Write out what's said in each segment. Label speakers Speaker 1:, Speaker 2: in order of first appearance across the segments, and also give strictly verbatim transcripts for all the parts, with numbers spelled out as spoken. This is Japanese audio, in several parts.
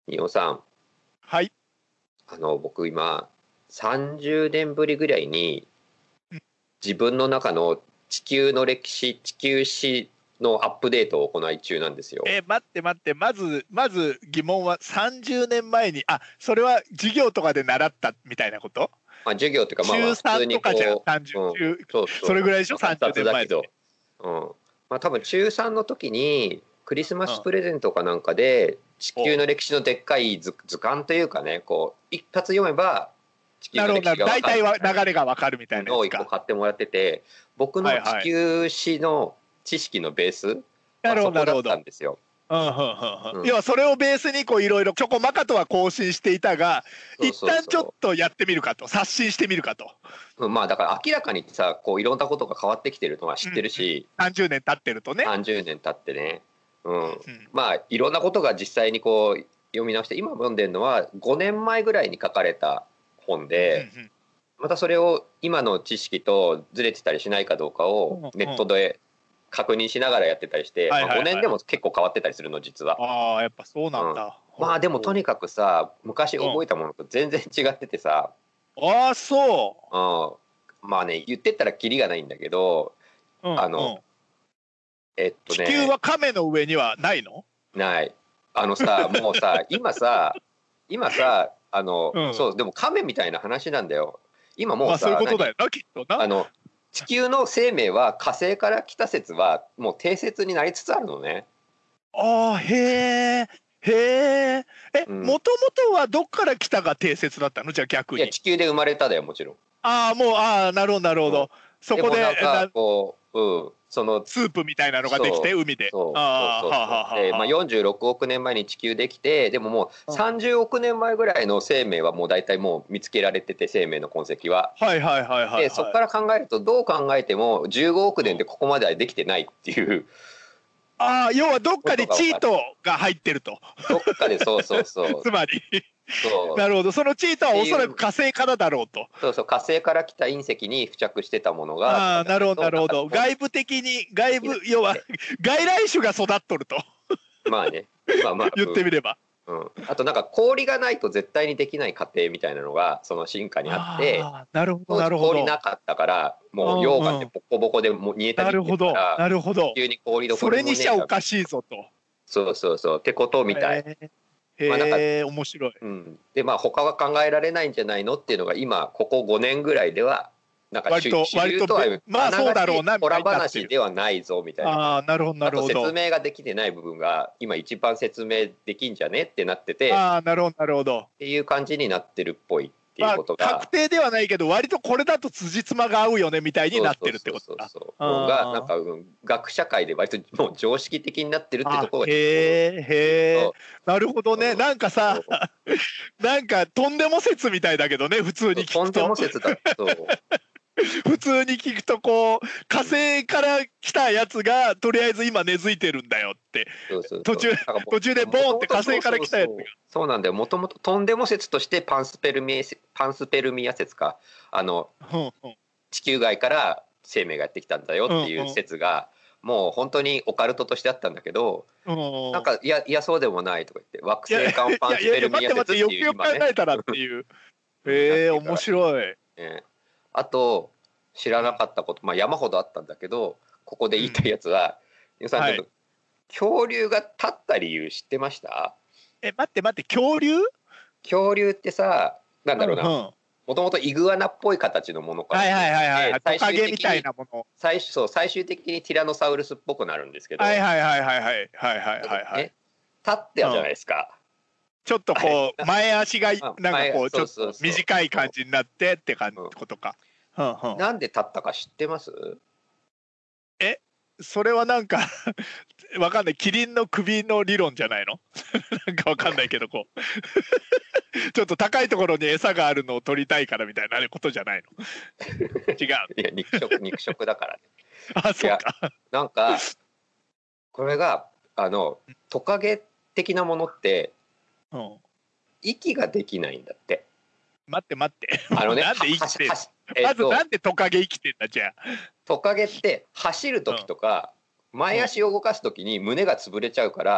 Speaker 1: 仁尾さん、
Speaker 2: はい。
Speaker 1: あの僕今さんじゅうねんぶりぐらいに
Speaker 2: うん
Speaker 1: 自分の中の地球の歴史、地球史のアップデートを行い中なんですよ。
Speaker 2: えー待って待って、まず、まず疑問はさんじゅうねんまえに、あ、それは授業とかで習ったみたいなこと？
Speaker 1: まあ授業っていうか、まあまあ
Speaker 2: 中
Speaker 1: 普通
Speaker 2: さんとかじゃん、
Speaker 1: にこう、うん、
Speaker 2: さんじゅう、中
Speaker 1: そう
Speaker 2: それぐらいでしょ、
Speaker 1: そう、まあ
Speaker 2: 30
Speaker 1: 雑
Speaker 2: 年前って。
Speaker 1: だけど、うん、まあ多分中さんの時にクリスマ
Speaker 2: うん。
Speaker 1: スプレゼントかなんかで地
Speaker 2: おう。
Speaker 1: 球の歴史のでっかい図、図鑑というかね、こう一発読めば地球
Speaker 2: なるほど、なるほど。
Speaker 1: の歴史がわ
Speaker 2: 大体は
Speaker 1: かるみたい
Speaker 2: 流れがわかるみたいな
Speaker 1: なのを一個
Speaker 2: やつか。
Speaker 1: 買ってもらってて、僕の地
Speaker 2: はいはい。
Speaker 1: 球史の知識のベース
Speaker 2: なるほど、
Speaker 1: はそこだっ
Speaker 2: なるほど。
Speaker 1: たんですよ。
Speaker 2: うんうんうんうん。
Speaker 1: うん、
Speaker 2: 要はそれをベースにこういろいろちょこまかとは更新していたが、
Speaker 1: そう
Speaker 2: 一旦ちょっ
Speaker 1: そうそ
Speaker 2: とやってみるかと、刷新してみるかと。
Speaker 1: う。うん、まあだから明らかにさ、こういろんなことが変わってきてるのは知っ
Speaker 2: うんうん。
Speaker 1: てるし、
Speaker 2: さんじゅうねん経ってるとね。
Speaker 1: さんじゅうねん経ってね、うん、
Speaker 2: うん。
Speaker 1: まあいろんなことが実際にこう読み直して、今読んでるのはごねんまえぐらいに書かれた本
Speaker 2: うん
Speaker 1: で、またそれを今の知識とずれてたりしないかどうかを
Speaker 2: うんうん。
Speaker 1: ネ
Speaker 2: うんうん。
Speaker 1: ットで確認しながらやってたりして、
Speaker 2: はい
Speaker 1: まあ、5
Speaker 2: はいはい。
Speaker 1: 年でも結構変わってたりするの実は。
Speaker 2: ああ、やっぱそう
Speaker 1: うん、
Speaker 2: なんだ。
Speaker 1: まあ
Speaker 2: ほうほ
Speaker 1: でもとにかくさ、昔
Speaker 2: う。うん。
Speaker 1: 覚えたものと全然違っててさ、
Speaker 2: ああ、そ
Speaker 1: うん、まあね、言ってったらキリがないんだけど、
Speaker 2: う。うん
Speaker 1: あの
Speaker 2: うん。
Speaker 1: えっと
Speaker 2: 地球
Speaker 1: ね、
Speaker 2: は亀の上にはないの？
Speaker 1: ない。あのさ、もうさ、今さ、今さ、あの、
Speaker 2: うん。
Speaker 1: そう、でも亀みたいな話なんだよ。今もう
Speaker 2: まあそういう
Speaker 1: さ、何
Speaker 2: ことだよな、きっとな。
Speaker 1: あの、地球の生命は火星から来た説はもう定説になりつつあるのね。
Speaker 2: ああ、へえ、へえ。え、
Speaker 1: うん。
Speaker 2: もともとはどっから来たが定説だったの？じゃあ逆
Speaker 1: いや、
Speaker 2: に。
Speaker 1: 地球で生まれただよ、もちろん。
Speaker 2: ああ、もう、ああ、なるほど、なるほ
Speaker 1: うん。
Speaker 2: ど。そ
Speaker 1: で
Speaker 2: こで、
Speaker 1: もなんか、
Speaker 2: な、
Speaker 1: こう、うん、その、
Speaker 2: スープみたいなのができて、
Speaker 1: そう、
Speaker 2: 海で。
Speaker 1: そうそう
Speaker 2: ああ、はあ、はあ、
Speaker 1: そうそう。で、まあ、
Speaker 2: は
Speaker 1: よんじゅうろくおく年前に地球できて、でももう
Speaker 2: あ、はあ。
Speaker 1: さんじゅうおく年前ぐらいの生命はもう大体もう見つけられてて、生命の痕跡は。
Speaker 2: はいはいはいはい
Speaker 1: で、そこ
Speaker 2: はい。
Speaker 1: から考えると、どう考えてもじゅうごおく年で
Speaker 2: うん。
Speaker 1: ここまではできてないっていう
Speaker 2: ああ、要はどっ
Speaker 1: こ
Speaker 2: かに
Speaker 1: とが分かる。
Speaker 2: チートが入ってると。
Speaker 1: どっかで、そうそうそう、
Speaker 2: つまり。
Speaker 1: そう。
Speaker 2: なるほど。そのチートはおそらく
Speaker 1: っていう、
Speaker 2: 火星からだろうと。
Speaker 1: そうそう、火星から来た隕石に付着してたものがと
Speaker 2: ああ、
Speaker 1: かじゃない
Speaker 2: なるほど、なるほど。
Speaker 1: と、なんかこ
Speaker 2: 外部的に、
Speaker 1: う、できない。
Speaker 2: 外部、要は、外来種が育っとると。
Speaker 1: まあね、まあまあ、
Speaker 2: 言っ
Speaker 1: うん。
Speaker 2: てみれば。
Speaker 1: うん、あとなんか氷がないと絶対にできない過程みたいなのがその進化にあって、
Speaker 2: ああ、なるほど、
Speaker 1: 当時
Speaker 2: なるほど。
Speaker 1: 氷なかったから、もう
Speaker 2: うん
Speaker 1: 溶岩で
Speaker 2: うん。
Speaker 1: ボコボコでもう煮えた
Speaker 2: な
Speaker 1: ぎってる
Speaker 2: るほど、
Speaker 1: から、
Speaker 2: なるほど。
Speaker 1: 地球に氷どこ
Speaker 2: それにし
Speaker 1: にもねえや。
Speaker 2: ちゃおかしいぞと。
Speaker 1: そうそうそうってことみたい。
Speaker 2: へえ、
Speaker 1: まあなんか、
Speaker 2: へえ、面白い。
Speaker 1: うん、でまあ他は考えられないんじゃないのっていうのが今ここごねんぐらいではなんか主
Speaker 2: 割と、
Speaker 1: 主流とは、
Speaker 2: 割とべ、まあ
Speaker 1: あな
Speaker 2: そうだろう
Speaker 1: がち
Speaker 2: な、みたい
Speaker 1: ホラ
Speaker 2: になってる。
Speaker 1: 話ではないぞみたいな。
Speaker 2: ああ、なるほど、な
Speaker 1: あと説
Speaker 2: るほど。
Speaker 1: 明ができてない部分が今一番説明できんじゃねってなってて、
Speaker 2: ああ、なるほど、なるほど。
Speaker 1: っていう感じになってるっぽいっていう
Speaker 2: まあ、
Speaker 1: ことが、
Speaker 2: 確定ではないけど、割とこれだと辻褄が合うよね、みたいに
Speaker 1: そう
Speaker 2: なってるって
Speaker 1: そうそう
Speaker 2: ことか。
Speaker 1: そうそう、うん、がなん
Speaker 2: あ
Speaker 1: か、うん、学社会で割ともう常識的になってるってと
Speaker 2: あ、
Speaker 1: ころがちょっと驚
Speaker 2: へえ、
Speaker 1: いてる
Speaker 2: へえ。
Speaker 1: と、
Speaker 2: なるほどね。
Speaker 1: うん、
Speaker 2: なんかさ、
Speaker 1: そう
Speaker 2: なんかとんでも説みたいだけどね、普通に聞
Speaker 1: とんで
Speaker 2: くと。
Speaker 1: も説だと、
Speaker 2: 普通に聞くとこう火星から来たやつがとりあえず今根付いてるんだよって
Speaker 1: そうそうそう。
Speaker 2: 途中
Speaker 1: だからも
Speaker 2: 途中で
Speaker 1: もとも
Speaker 2: ボーンって火
Speaker 1: とそうそう
Speaker 2: 星から来たやつが。
Speaker 1: そう。そうなんだよ。もともととんでも説としてパンスペルミエパンスペルミア説か。あの
Speaker 2: うんうん
Speaker 1: 地球外から生命がやってきたんだよ
Speaker 2: うん
Speaker 1: っていう説がもう本当にオカルトとしてあったんだけど、
Speaker 2: うんうん。
Speaker 1: なんかいやいやそうでもないとか言って惑
Speaker 2: いやい
Speaker 1: 星間パン
Speaker 2: やいやいや、
Speaker 1: スペルミア
Speaker 2: 待って待っ
Speaker 1: 説っていう
Speaker 2: て、よくよく
Speaker 1: 今ね、
Speaker 2: 考えたらっていう。
Speaker 1: うん、なっ
Speaker 2: へえ、面
Speaker 1: ていたらしい。
Speaker 2: 白い。
Speaker 1: ね、あと知らな
Speaker 2: うん
Speaker 1: かったこと、まあ山ほどあったんだけど、ここで言いた
Speaker 2: うん。
Speaker 1: いやつは、皆さんちょ
Speaker 2: はい。
Speaker 1: っと恐竜が立った理由知ってました？
Speaker 2: え、待って待って、恐竜？
Speaker 1: 恐竜ってさ、なん
Speaker 2: うんうん。
Speaker 1: だろうな、
Speaker 2: は
Speaker 1: もともとイグアナっぽい形のものから
Speaker 2: いはい
Speaker 1: でき
Speaker 2: はいはいはい。ト
Speaker 1: て、最
Speaker 2: カゲみたい
Speaker 1: 終的に
Speaker 2: なもの。
Speaker 1: 最終そう最終的にティラノサウルスっぽくなるんですけど、
Speaker 2: はいはいはいはいはいはいはいはいはい。
Speaker 1: ね、立ってたじゃない
Speaker 2: うん。
Speaker 1: ですか。
Speaker 2: ちょっと
Speaker 1: あれ、
Speaker 2: こう前足が
Speaker 1: あ
Speaker 2: なんか
Speaker 1: 前、
Speaker 2: こうちょっと
Speaker 1: そうそうそう
Speaker 2: 短い感
Speaker 1: そ
Speaker 2: じになってって感じ
Speaker 1: う、
Speaker 2: ことか。うんう
Speaker 1: うん、
Speaker 2: ん。
Speaker 1: なんで立ったか知ってます？
Speaker 2: え、それはなんかわかんない。キリンの首の理論じゃないの？なんかわかんないけど、こうちょっと高いところに餌があるのを取りたいからみたいなことじゃないの？違う。
Speaker 1: いや肉食肉食だからね。
Speaker 2: あ、
Speaker 1: いや
Speaker 2: そうか。
Speaker 1: なんかこれがあのトカゲ的なものって
Speaker 2: うん。
Speaker 1: 息ができないんだって。
Speaker 2: 待って待って。
Speaker 1: あのね、
Speaker 2: なん
Speaker 1: は
Speaker 2: で生きてんの？
Speaker 1: はしはしえっと
Speaker 2: まずなんでトカゲ生きてんだじゃ
Speaker 1: トカゲって走る
Speaker 2: あ。
Speaker 1: 時とか
Speaker 2: うん。うん。
Speaker 1: 前足を動かす時に胸が潰れちゃうから、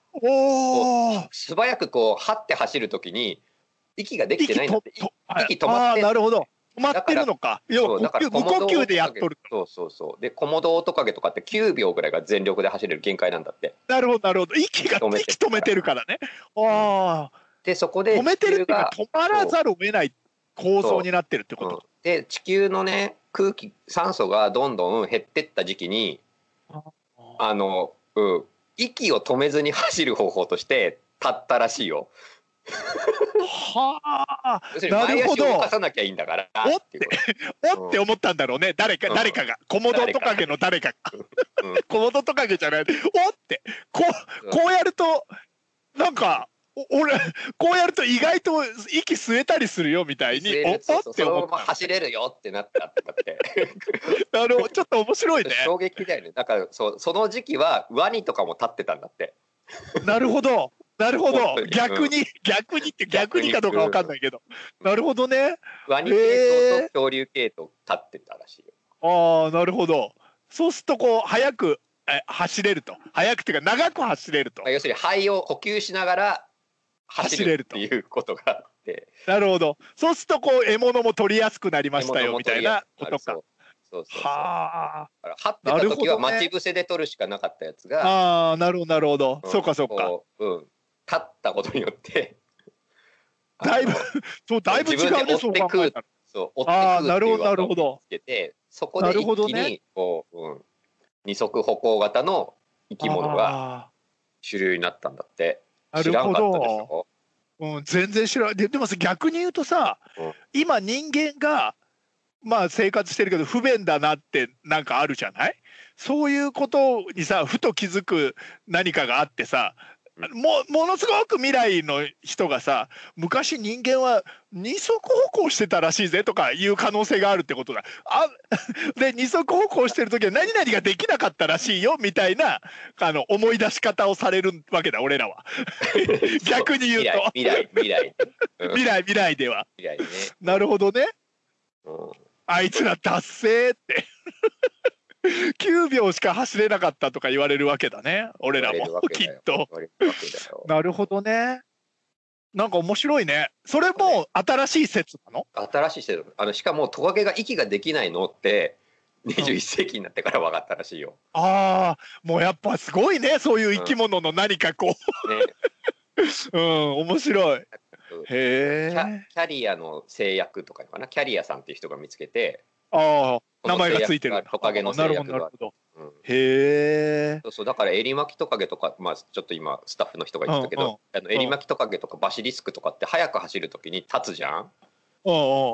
Speaker 2: おお。
Speaker 1: 素早くこうはって走るときに息ができてないんだって。
Speaker 2: 息と
Speaker 1: 息止まって
Speaker 2: ああ、なるほど。止まってるのか。要は
Speaker 1: だから
Speaker 2: 無呼吸でやっとる。
Speaker 1: そうそうそう。でコモドオオトカゲとかってきゅうびょうぐらいが全力で走れる限界なんだって。
Speaker 2: なるほどなるほど。息が
Speaker 1: 止めて
Speaker 2: 息止めてるからね。ああ。
Speaker 1: でそこで
Speaker 2: 止めてるっていうか止まらざるを得ない構造になってるってこと。
Speaker 1: うん、で地球のね空気酸素がどんどん減ってった時期にあの、うん、息を止めずに走る方法として立ったらしいよ。
Speaker 2: はあ、
Speaker 1: 要するに前足を動かさなきゃいいんだから。
Speaker 2: おっておって思ったんだろうね。誰か、うん、誰かがコモドトカゲの誰かが、うん、コモドトカゲじゃない。おってこうこうやるとなんか。俺こうやると意外と息吸えたりするよみたいにおっって思った。
Speaker 1: 走れるよってなったとかって
Speaker 2: なるほど、ちょっと面白いね。
Speaker 1: 衝撃だよね。だからそその時期はワニとかも立ってたんだって。
Speaker 2: なるほどなるほど。逆に、うん、逆にって逆にかどうかわかんないけど、うん、なるほどね。
Speaker 1: ワニ系統と恐竜系統立ってたらしいよ。
Speaker 2: ああ、なるほど。そうするとこう早く走れると、早くっていうか長く走れると。
Speaker 1: 要するに肺を呼吸しながら走れるっていうことがあって。
Speaker 2: なるほど。そうするとこう獲物も取りやすくなりましたよみたいなことか。
Speaker 1: そうそうそう。
Speaker 2: はあ。
Speaker 1: 張ってた時は待ち伏せで取るしかなかったやつが。
Speaker 2: ああ、なるほどなるほど。そうかそうか。
Speaker 1: うん。立ったことによって
Speaker 2: だいぶそうだいぶ違うね。
Speaker 1: そう考えたら。そう追ってくるっていう技をつけて、そこで一気にこう、うん、二足歩行型の生き物が主流になったんだって。知らんかったでしょ。
Speaker 2: うん、全然知らない。で、でも逆に言うとさ、うん、今人間がまあ生活してるけど不便だなってなんかあるじゃない。そういうことにさふと気づく何かがあってさ、もものすごく未来の人がさ、昔人間は二足歩行してたらしいぜとかいう可能性があるってことだ。あで二足歩行してる時は何々ができなかったらしいよみたいなあの思い出し方をされるわけだ俺らは。逆に言うと
Speaker 1: 未来未来
Speaker 2: 未来未来では
Speaker 1: 未来、ね、
Speaker 2: なるほどね、
Speaker 1: うん、
Speaker 2: あいつら達成ってきゅうびょうしか走れなかったとか言われるわけだね俺らもきっと。なるほどね。なんか面白いね。それも新しい説なの？
Speaker 1: 新しい説。あのしかもトカゲが息ができないのってにじゅういっせいきになってから分かったらしいよ。
Speaker 2: ああ、もうやっぱすごいね、そういう生き物の何かこう、ね、うん、面白い。へえ。
Speaker 1: キャリアの製薬とかかな、キャリアさんっていう人が見つけて、
Speaker 2: ああ、名前がついてる。
Speaker 1: トカゲの製薬が。
Speaker 2: うん、へえ。
Speaker 1: そうそう、だからエリマキトカゲとか、まあちょっと今スタッフの人が言ってたけど、うんうん、あのエリマキトカゲとかバシリスクとかって速く走るときに立つじゃん。
Speaker 2: うんうん、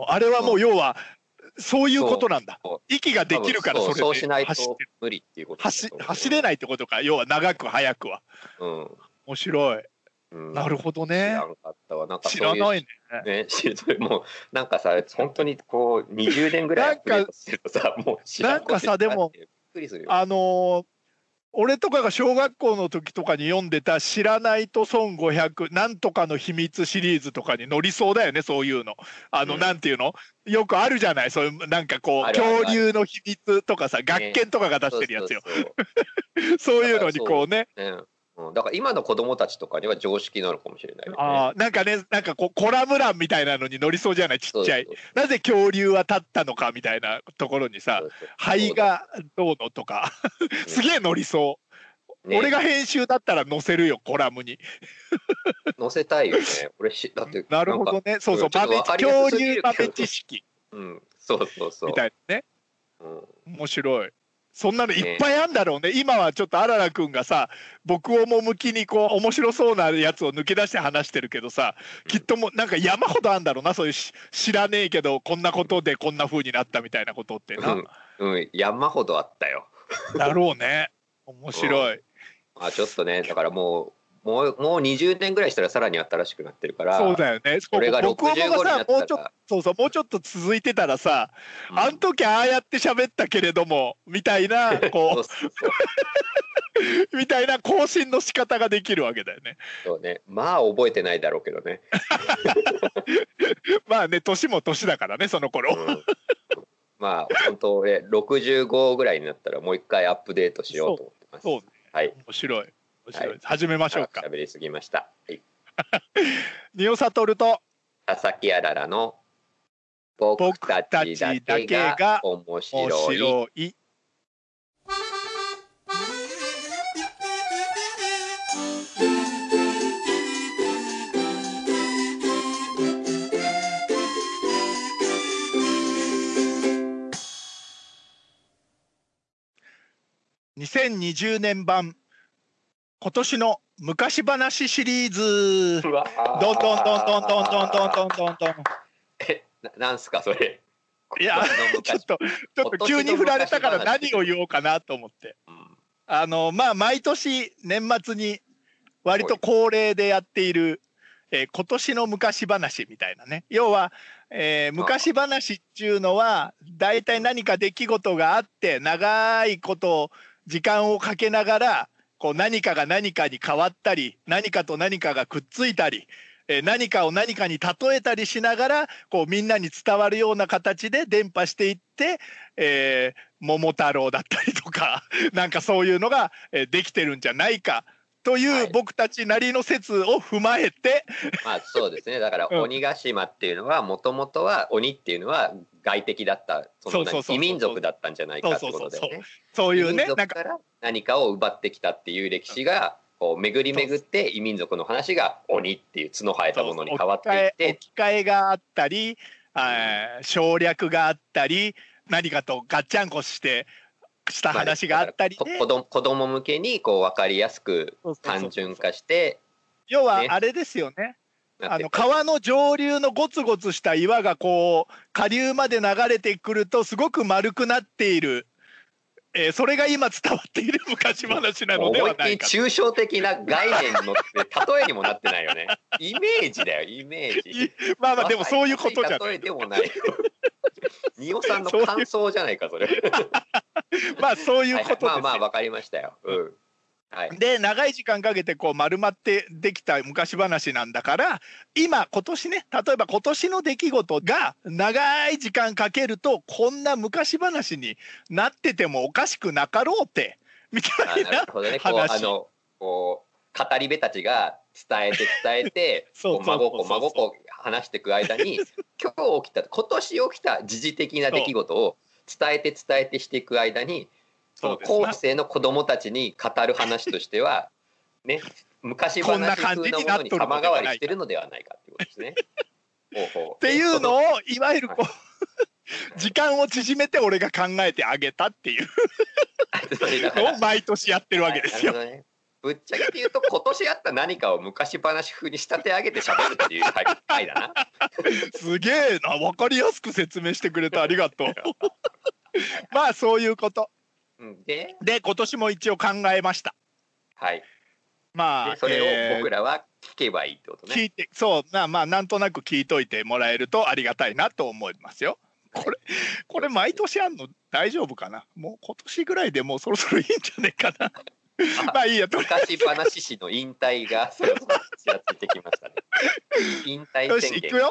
Speaker 2: あれはもう要はそういうことなんだ。息ができるからそれで
Speaker 1: そうしないと無理っていうこと。
Speaker 2: 走走れないってことか。要は長く速くは。
Speaker 1: うん。
Speaker 2: 面白い。うん、なるほどね。
Speaker 1: 知らんかったわ。なんか
Speaker 2: 知らないね。
Speaker 1: ね、もうなんかさ本当にこうにじゅうねんぐらいアップデートするとさ、もう知らん
Speaker 2: なんかさでもあのー、俺とかが小学校の時とかに読んでた「知らないと損ごひゃくなんとかの秘密」シリーズとかに載りそうだよね、そういうの。あの、うん、なんていうのよくあるじゃない、そういうなんかこう恐竜の秘密とかさ、学研とかが出してるやつよ。そういうのにこうね。
Speaker 1: うん、だから今の子供たちとかには常識なのかもしれない、ね、
Speaker 2: あなんかね、なんかこうコラム欄みたいなのに載りそうじゃない、ちっちゃい。なぜ恐竜は立ったのかみたいなところにさ、肺がどうのとかすげえ載りそう、ね、俺が編集だったら載せるよ、コラムに
Speaker 1: 載せたいよね俺しだって
Speaker 2: なるほどね、そうそう、豆恐竜豆知識、
Speaker 1: うん、そうそうそう
Speaker 2: みたいなね、うん、面白い。そんなのいっぱいあんだろうね。今はちょっとあららくんがさ、僕を趣にこう面白そうなやつを抜け出して話してるけどさ、きっともうなんか山ほどあんだろうな、そういう知らねえけどこんなことでこんな風になったみたいなことってな。
Speaker 1: うん、うん、山ほどあったよ。
Speaker 2: だろうね。面白い。うん、
Speaker 1: あちょっとね、だからもうもうもうにじゅうねんぐらいしたらさらに新しくなってるから。
Speaker 2: そうだよね。
Speaker 1: これがろくじゅうごになったら、もうちょっと
Speaker 2: そうそう、もうちょっと続いてたらさ、うん、あん時ああやって喋ったけれどもみたいなこうみたいな更新の仕方ができるわけだよね。
Speaker 1: そうね。まあ覚えてないだろうけどね。
Speaker 2: まあね、年も年だからね、その頃。うん、
Speaker 1: まあ本当ね、ろくじゅうごぐらいになったらもう一回アップデートしようと思ってます。
Speaker 2: そう、そう、
Speaker 1: はい。
Speaker 2: 面白い。 面白い。始めましょうか。
Speaker 1: 喋りすぎました。はい。
Speaker 2: ニオサトルと
Speaker 1: 佐々木あららの僕たちだけが面白い。
Speaker 2: にせんにじゅうねん版今年の昔話シリーズ。どんどんどんどんどんどんどんどんどんどんどん。
Speaker 1: え、なんすかそれ。
Speaker 2: いやちょっとちょっと急に振られたから何を言おうかなと思って、うん、あのまあ毎年年末に割と恒例でやっている、えー、今年の昔話みたいなね。要は、えー、昔話っていうのは大体何か出来事があって長いこと時間をかけながらこう何かが何かに変わったり何かと何かがくっついたり、えー、何かを何かに例えたりしながらこうみんなに伝わるような形で伝播していって、えー、桃太郎だったりとかなんかそういうのができてるんじゃないかという僕たちなりの説を踏まえて、
Speaker 1: はい、まあそうですね。だから鬼ヶ島っていうのはもともとは鬼っていうのは外敵だったその異民族だったんじゃないかってことでね。
Speaker 2: そういうね、
Speaker 1: 異民族から何かを奪ってきたっていう歴史がこう巡り巡って異民族の話が鬼っていう角生えたものに変わっていって、
Speaker 2: 置き換えがあったり、あ省略があったり何かとガッチャンコしてした話があったりで、
Speaker 1: まあ、子供子供向けにこう分かりやすく単純化して、
Speaker 2: 要はあれですよね。あの川の上流のゴツゴツした岩がこう下流まで流れてくるとすごく丸くなっている、えー、それが今伝わっている昔話なのではないか。
Speaker 1: 思いっきり抽象的な概念の例えにもなってないよね。イメージだよイメージ。
Speaker 2: まあまあでもそういうことじゃない。
Speaker 1: 例えでもないよ。ニオさんの感想じゃないかそれ。
Speaker 2: まあそういうことですよ。
Speaker 1: まあまあわかりましたよ。うん。はい、
Speaker 2: で長い時間かけてこう丸まってできた昔話なんだから今今年ね例えば今年の出来事が長い時間かけるとこんな昔話になっててもおかしくなかろうってみたいな話。なるほどね。こうあの
Speaker 1: こう語り部たちが伝えて伝えて孫子孫子話していく間に今日起きた今年起きた時事的な出来事を伝えて伝えてしていく間にその後世の子供たちに語る話としてはね昔話風なものに様変わりしてるのではないかっていうことですね。
Speaker 2: ほうほうっていうのをいわゆるこう時間を縮めて俺が考えてあげたっていうのを毎年やってるわけですよ。
Speaker 1: ね、ぶっちゃけて言うと今年あった何かを昔話風に仕立て上げて喋るっていう回だな。
Speaker 2: すげえな分かりやすく説明してくれてありがとう。まあそういうこと。で, で今年も一応考えました。
Speaker 1: はい。
Speaker 2: まあ
Speaker 1: それを僕らは聞けばいいってことね。
Speaker 2: 聞いてそうなまあなんとなく聞いといてもらえるとありがたいなと思いますよ。これこれ毎年あんの大丈夫かな。もう今年ぐらいでもうそろそろいいんじゃないかな。まあいいやと。
Speaker 1: 昔話師の引退がそろそろちらついてきましたね。引退宣言。
Speaker 2: よし行くよ。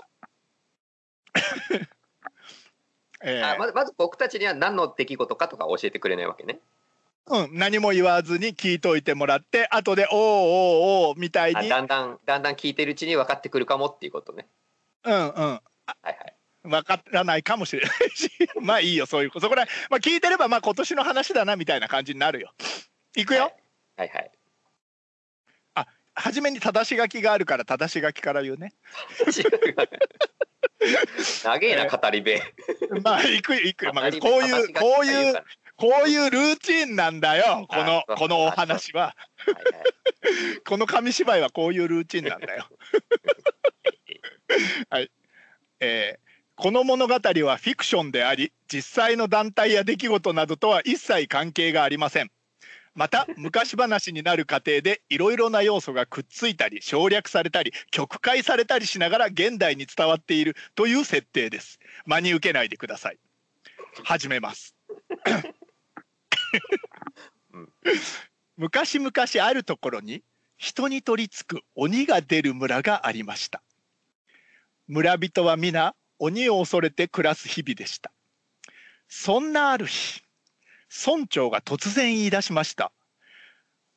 Speaker 1: えー、あまずまず僕たちには何の出来事かとか教えてくれないわけね。
Speaker 2: うん、何も言わずに聞いといてもらって後で「おーおーおー」みたいに
Speaker 1: だんだんだんだん聞いてるうちに分かってくるかもっていうことね。
Speaker 2: うんうん
Speaker 1: はいはい
Speaker 2: 分からないかもしれないしまあいいよそういうそこら、まあ、聞いてればまあ今年の話だなみたいな感じになるよ。いくよ、
Speaker 1: はい、はいはい
Speaker 2: あ初めに正し書きがあるから正し書きから言うね。
Speaker 1: 長えな語り部。
Speaker 2: まあ行く行く、まあ、こういうこういうこういうルーチンなんだよこのこのお話は。この紙芝居はこういうルーチンなんだよ。はい、えー、この物語はフィクションであり実際の団体や出来事などとは一切関係がありません。また昔話になる過程でいろいろな要素がくっついたり省略されたり曲解されたりしながら現代に伝わっているという設定です。真に受けないでください。始めます。昔々あるところに人に取り付く鬼が出る村がありました。村人は皆鬼を恐れて暮らす日々でした。そんなある日村長が突然言い出しました。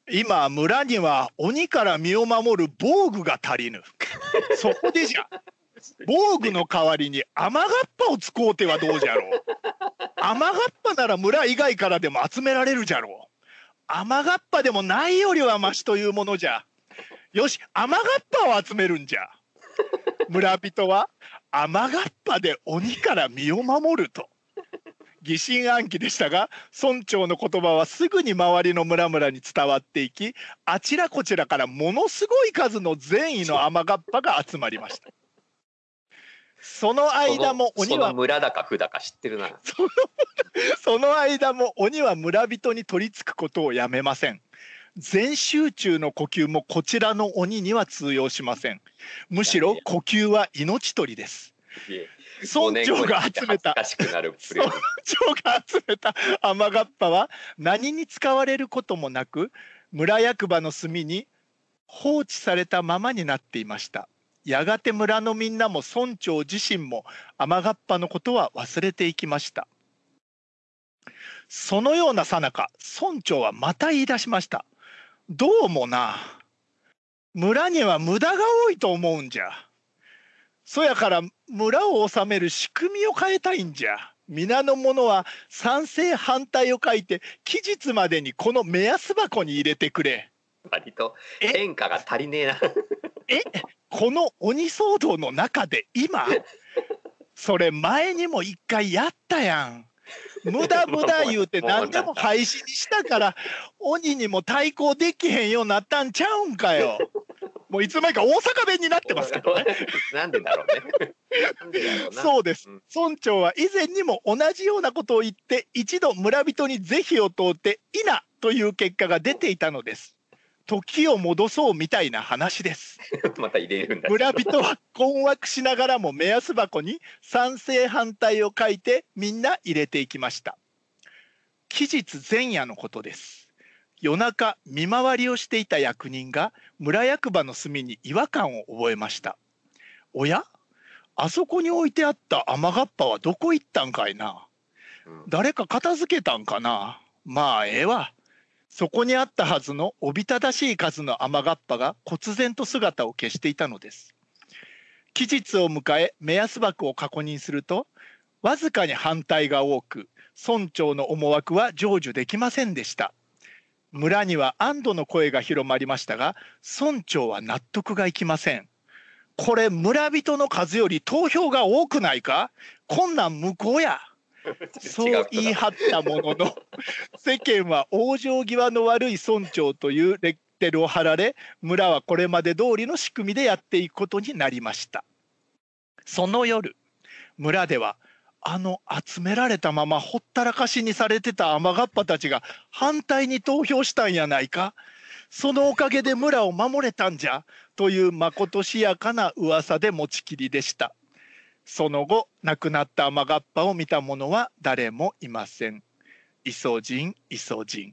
Speaker 2: 今村には鬼から身を守る防具が足りぬ。そこでじゃ防具の代わりに雨がっぱを使うてはどうじゃろう。雨がっぱなら村以外からでも集められるじゃろう。雨がっぱでもないよりはマシというものじゃ。よし、雨がっぱを集めるんじゃ。村人は雨がっぱで鬼から身を守ると疑心暗鬼でしたが、村長の言葉はすぐに周りの村々に伝わっていき、あちらこちらからものすごい数の善意の雨がっぱが集まりました。その間も鬼は
Speaker 1: その村だか府だか知ってるな。
Speaker 2: そのその間も鬼は村人に取り付くことをやめません。全集中の呼吸もこちらの鬼には通用しません。むしろ呼吸は命取りです。村長が集めた村長が集めた雨がっぱは何に使われることもなく、村役場の隅に放置されたままになっていました。やがて村のみんなも村長自身も雨がっぱのことは忘れていきました。そのようなさなか、村長はまた言い出しました。どうもな、村には無駄が多いと思うんじゃ。そやから村を治める仕組みを変えたいんじゃ。皆の者は賛成反対を書いて期日までにこの目安箱に入れてくれ。
Speaker 1: 割と変化が足りねえな。
Speaker 2: えこの鬼騒動の中で今それ前にも一回やったやん。無駄無駄言うて何でも廃止にしたから鬼にも対抗できへんようになったんちゃうんかよ。もういつの間にか大阪弁になってますけどね。
Speaker 1: なんでだろうね。
Speaker 2: そうです。村長は以前にも同じようなことを言って一度村人に是非を問うて否という結果が出ていたのです。時を戻そうみたいな話です。
Speaker 1: また入れるんだ。
Speaker 2: 村人は困惑しながらも目安箱に賛成反対を書いてみんな入れていきました。期日前夜のことです。夜中見回りをしていた役人が村役場の隅に違和感を覚えました。おや、あそこに置いてあった雨がっぱはどこ行ったんかいな。誰か片付けたんかな。まあええわ。そこにあったはずのおびただしい数の雨がっぱが忽然と姿を消していたのです。期日を迎え目安箱を確認すると、わずかに反対が多く村長の思惑は成就できませんでした。村には安堵の声が広まりましたが、村長は納得がいきません。これ村人の数より投票が多くないか。こんなん無効や。そう言い張ったものの世間は往生際の悪い村長というレッテルを貼られ、村はこれまで通りの仕組みでやっていくことになりました。その夜、村ではあの集められたままほったらかしにされてた雨がっぱたちが反対に投票したんやないか。そのおかげで村を守れたんじゃというまことしやかな噂で持ちきりでした。その後亡くなった雨がっぱを見た者は誰もいません。イソジンイソジン。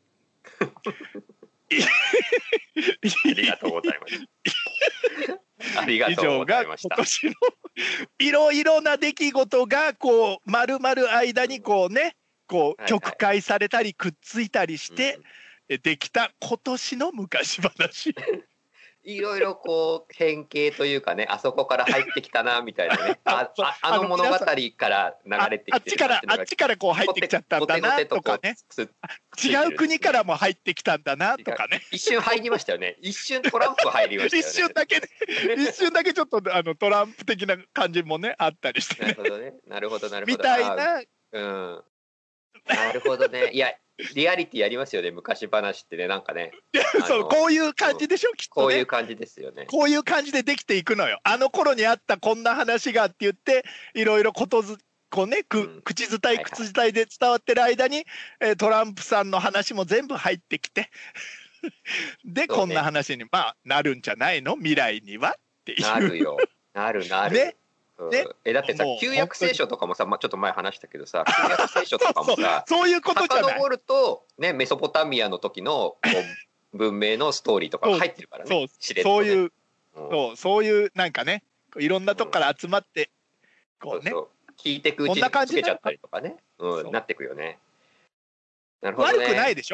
Speaker 1: ありがとうございます。ありがとうございました。
Speaker 2: 以上が今年のいろいろな出来事がこう丸々間にこうね、こう曲解されたりくっついたりしてできた今年の昔話。
Speaker 1: いろいろこう変形というかね、あそこから入ってきたなみたいなね、あ, あ, あの物語から流れてきてる、
Speaker 2: あっちからあっちからこう入ってきちゃったんだなとかね、違う国からも入ってきたんだなとかね。
Speaker 1: 一瞬入りましたよね。一瞬トランプ入りましたよね。
Speaker 2: 一瞬だけね、一瞬だけちょっとあのトランプ的な感じもねあったりしてね。
Speaker 1: なるほどね、なるほどなるほど。
Speaker 2: みたいな。
Speaker 1: うん。なるほどね。いや。リアリティありますよね、昔話ってね、なんかね。
Speaker 2: そうこういう感じでしょ、きっと、ね、
Speaker 1: こういう感じですよね。
Speaker 2: こういう感じでできていくのよ。あの頃にあったこんな話がって言っていろいろことずこうね、く、うん、口伝い口伝いで伝わってる間に、えー、トランプさんの話も全部入ってきてで、ね、こんな話にまあなるんじゃないの未来にはっていう。
Speaker 1: なるよ、なるなる。
Speaker 2: ね
Speaker 1: ね、えだってさ旧約聖書とかもさ、まあ、ちょっと前話したけどさ旧約聖書とかもさ
Speaker 2: そういうことじゃない。
Speaker 1: 遡ると、ね、メソポタミアの時のこう文明のストーリーとかが入ってるからね。
Speaker 2: そうそう、ね、そういう、うん、そうそういうなんかねいろんなとこから集まって、
Speaker 1: うん、こうねそうそう聞いてくうちにつけちゃったりとかね、うん、なってくよね。なるほどね。
Speaker 2: 悪くないでしょ。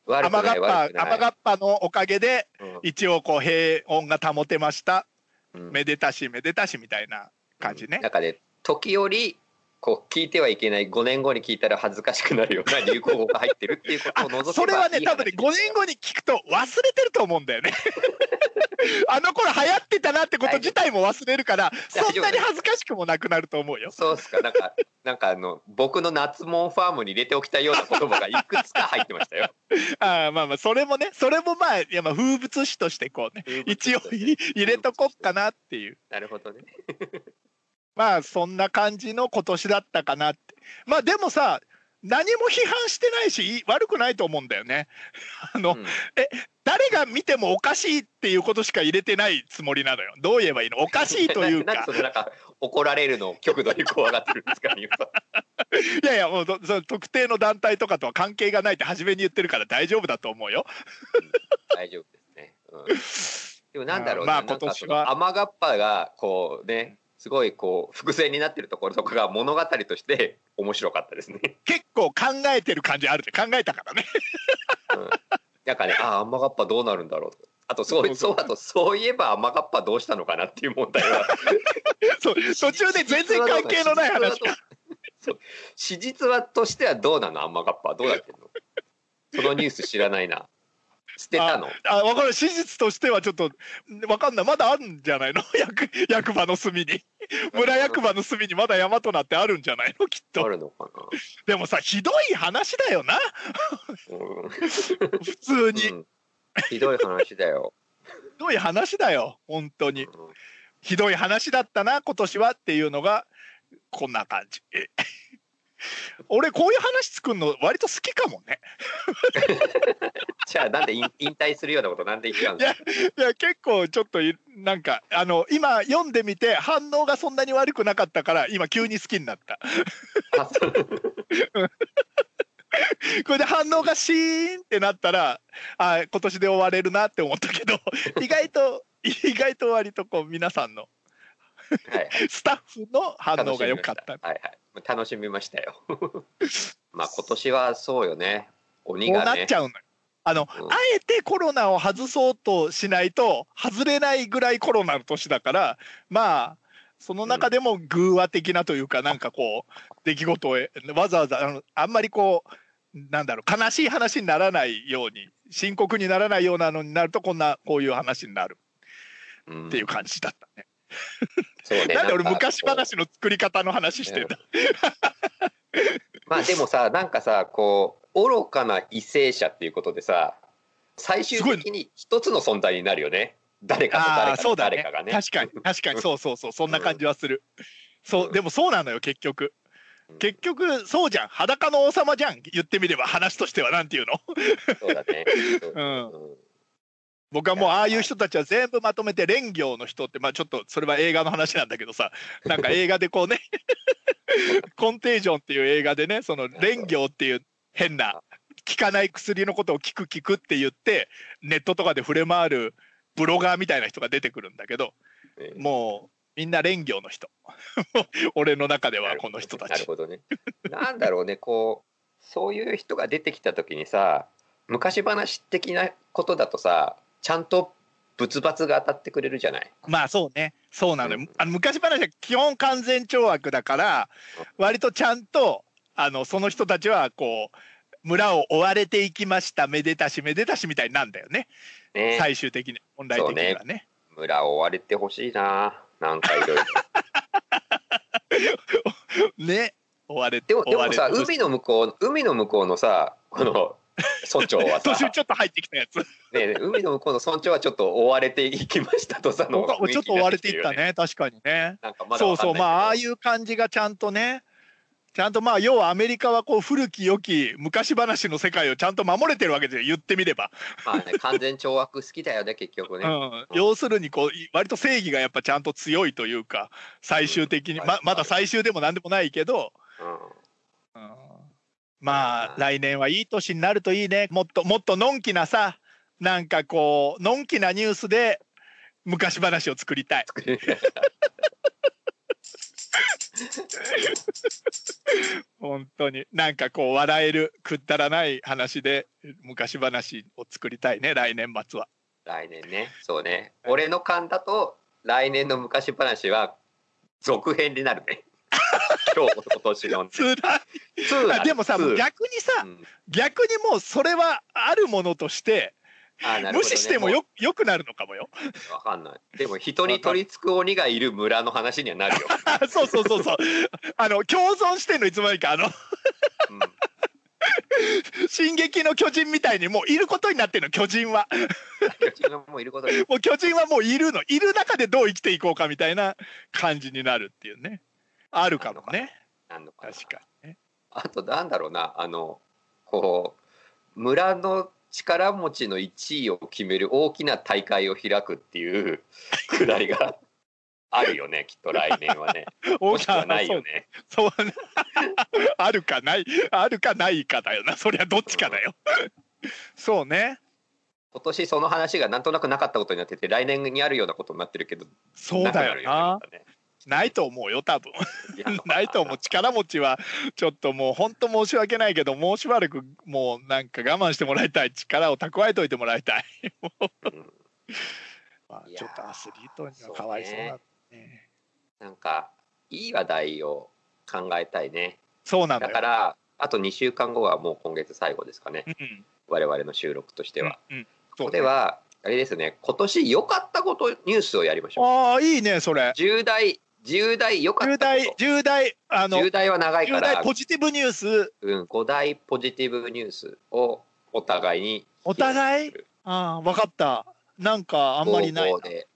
Speaker 1: 悪くない悪くない。
Speaker 2: 雨がっぱのおかげで、うん、一応こう平穏が保てました、うん、めでたしめでたしみたいな感じね、
Speaker 1: うん、なんかね時折こう聞いてはいけないごねんごに聞いたら恥ずかしくなるような流行語が入ってるっていうことを除けばいい話。
Speaker 2: それはね多分ねごねんごに聞くと忘れてると思うんだよねあの頃流行ってたなってこと自体も忘れるからそんなに恥ずかしくもなくなると思うよ。
Speaker 1: そうですか。なんかなんかあの僕の夏モンファームに入れておきたいような言葉がいくつか入ってましたよ
Speaker 2: あまあまあそれもねそれもまあいやまあ風物詩としてこうね一応入れとこっかなっていう。
Speaker 1: なるほどね
Speaker 2: まあそんな感じの今年だったかなって。まあでもさ何も批判してないし悪くないと思うんだよねあの、うん、え誰が見てもおかしいっていうことしか入れてないつもりなのよ。どう言えばいいの。おかしいというか
Speaker 1: なんかなんか怒られるの極度に怖がってるんですかい
Speaker 2: やいやもうその特定の団体とかとは関係がないって初めに言ってるから大丈夫だと思うよ、
Speaker 1: うん、大丈夫ですね、うん、でもなんだろうな、まあ今年は雨がっぱがこうねすごいこう伏線になってるところとかが物語として面白かったですね。
Speaker 2: 結構考えてる感じあるって考えたからね、
Speaker 1: うん、なんかねああ雨がっぱどうなるんだろうとかあとそうそうあとそういえば雨がっぱどうしたのかなっていう問題は
Speaker 2: そう途中で全然関係のない話が
Speaker 1: そう史実はとしてはどうなの雨がっぱはどうなってんのそのニュース知らないな。捨てたの。
Speaker 2: ああ分かる。史実としてはちょっと分かんない。まだあるんじゃないの役, 役場の隅に村役場の隅にまだ山となってあるんじゃないのきっと。
Speaker 1: あるのかな。
Speaker 2: でもさひどい話だよな、うん、普通に、うん、
Speaker 1: ひどい話だよ
Speaker 2: ひどい話だよ本当に、うん、ひどい話だったな今年はっていうのがこんな感じ俺こういう話作るの割と好きかもね
Speaker 1: じゃあなんで引退するようなことなんで言っちゃうんですか。
Speaker 2: いや、いや結構ちょっとなんかあの今読んでみて反応がそんなに悪くなかったから今急に好きになったこれで反応がシーンってなったらあ今年で終われるなって思ったけど意外と意外と割とこう皆さんのはい、スタッフの反応が良かった。
Speaker 1: はいはい、楽しみましたよまあ今年はそうよね鬼がね。
Speaker 2: こうなっちゃうのよ。あの、うん、あえてコロナを外そうとしないと外れないぐらいコロナの年だからまあその中でも偶話的なというか、うん、なんかこう出来事をわざわざあのあんまりこうなんだろう悲しい話にならないように深刻にならないようなのになるとこんなこういう話になるっていう感じだったね。そうね、なんで俺昔話の作り方の話してんだ
Speaker 1: まあでもさなんかさこう愚かな為政者っていうことでさ最終的に一つの存在になるよね。誰かと誰かと誰かがね。
Speaker 2: 確かに確かにそうそうそうそんな感じはする、うん、そうでもそうなのよ結局、うん、結局そうじゃん裸の王様じゃん言ってみれば話としてはなんていうの
Speaker 1: そうだね、
Speaker 2: うん、僕はもうああいう人たちは全部まとめて連行の人ってまあちょっとそれは映画の話なんだけどさなんか映画でこうねコンテージョンっていう映画でねその連行っていう変な効かない薬のことを聞く聞くって言ってネットとかで触れ回るブロガーみたいな人が出てくるんだけどもうみんな連行の人俺の中ではこの人たち。
Speaker 1: なるほどね。なんだろうねこうそういう人が出てきた時にさ昔話的なことだとさちゃんとブツバツが当たってくれるじゃない。
Speaker 2: まあそうねそうなのよ、うん、あの昔話は基本完全懲悪だから割とちゃんとあのその人たちはこう村を追われていきましためでたしめでたしみたいなんだよ ね, ね最終的に本来的には ね, ね
Speaker 1: 村を追われてほしいななんかいろいろ
Speaker 2: ね追われて
Speaker 1: でもでもさ海の向こう海の向こうのさこの村長はさ
Speaker 2: 途中ちょっと入ってきたやつ
Speaker 1: ねえ海の向こうの村長はちょっと追われていきましたとさの、
Speaker 2: ね、ちょっと追われていったね確かにね。なんかまだそうそうまあああいう感じがちゃんとねちゃんとまあ要はアメリカはこう古き良き昔話の世界をちゃんと守れてるわけですよ言ってみれば。
Speaker 1: まあね完全懲悪好きだよね結局ね、
Speaker 2: うん、要するにこう割と正義がやっぱちゃんと強いというか最終的に、うん、ま, まだ最終でもなんでもないけど、うんうん、まあ来年はいい年になるといいね。もっともっとのんきなさなんかこうのんきなニュースで昔話を作りたい本当になんかこう笑えるくだらない話で昔話を作りたいね、来年末は。
Speaker 1: 来年ね、そうね。俺の勘だと来年の昔話は続編になるね。今日今年の、ね。
Speaker 2: つらい。でもさ、逆にさ、うん、逆にもうそれはあるものとして。ああ、ね、無視してもよよくなるのかもよ。
Speaker 1: わかんない。でも人に取り付く鬼がいる村の話にはなるよ。
Speaker 2: そうそうそうそう。あの共存してんのいつまでかあの、うん、進撃の巨人みたいにもういることになってるの巨人は。
Speaker 1: 巨人はもういることに。
Speaker 2: もう巨人はもういるのいる中でどう生きていこうかみたいな感じになるっていうね。あるかもね。
Speaker 1: なんのかな。
Speaker 2: 確かにね。
Speaker 1: あとなんだろうな、あのこう村の力持ちのいちいを決める大きな大会を開くっていうくだりがあるよね、きっと来年はね。もしくはないよね。
Speaker 2: そう、そうね、あるかない、あるかないかだよな、そりゃどっちかだよ。うん、そうね。
Speaker 1: 今年その話がなんとなくなかったことになってて、来年にあるようなことになってるけど、
Speaker 2: そうだよな。ないと思うよ多分。ないと思う。力持ちはちょっともう本当申し訳ないけど、もうしばらくもうなんか我慢してもらいたい、力を蓄えといてもらいたい。うん、まあちょっとアスリートにはかわいそうだね。ね、
Speaker 1: なんかいい話題を考えたいね。
Speaker 2: そうなんだよ。
Speaker 1: だからあとにしゅうかんごはもう今月最後ですかね、うん、我々の収録としては。うんうん、それはあれですね、今年良かったことニュースをやりましょう。
Speaker 2: ああいいねそれ。
Speaker 1: 重大重大良かったこと。
Speaker 2: 重大あの
Speaker 1: 重大は長いから。
Speaker 2: 重大ポジティブニュース。
Speaker 1: うん、ご大ポジティブニュースをお互いに。
Speaker 2: お互い。ああ分かった。なんかあんまりないな。で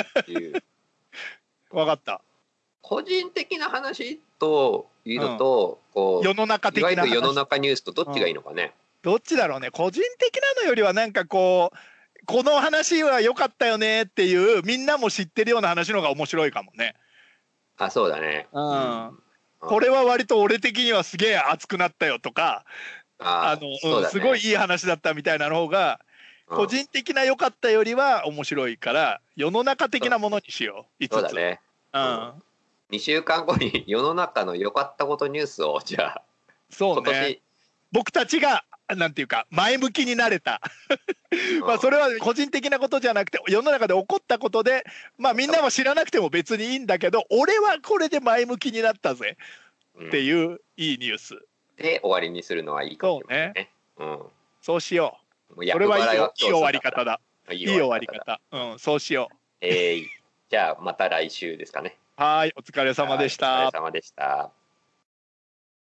Speaker 2: 分かった。
Speaker 1: 個人的な話というのと、うん、こう
Speaker 2: 世の中的な話。
Speaker 1: いわゆる世の中ニュースとどっちがいいのかね。
Speaker 2: うん、どっちだろうね。個人的なのよりはなんかこうこの話は良かったよねっていうみんなも知ってるような話の方が面白いかもね。
Speaker 1: あ、そうだね。
Speaker 2: うん。うん、これは割と俺的にはすげえ熱くなったよとか、あの、うんね、すごいいい話だったみたいなの方が、うん、個人的な良かったよりは面白いから世の中的なものにしよう。いつつ。
Speaker 1: そうだね。うん。うん、にしゅうかんごに世の中の良かったことニュースをじゃあ。
Speaker 2: そうね。今年僕たちがなんていうか前向きになれた。まあそれは個人的なことじゃなくて世の中で起こったことで、まあみんなは知らなくても別にいいんだけど、俺はこれで前向きになったぜっていういいニュース、うん、
Speaker 1: で終わりにするのはいいかもしれないね。
Speaker 2: そうね、うん、そうしよう。これはいいよ、いい終わり方だ。いい終わり方。うん、そうしよう。
Speaker 1: えー、じゃあまた来週ですかね。
Speaker 2: はい、お疲れ様でした。
Speaker 1: お疲れ様でした。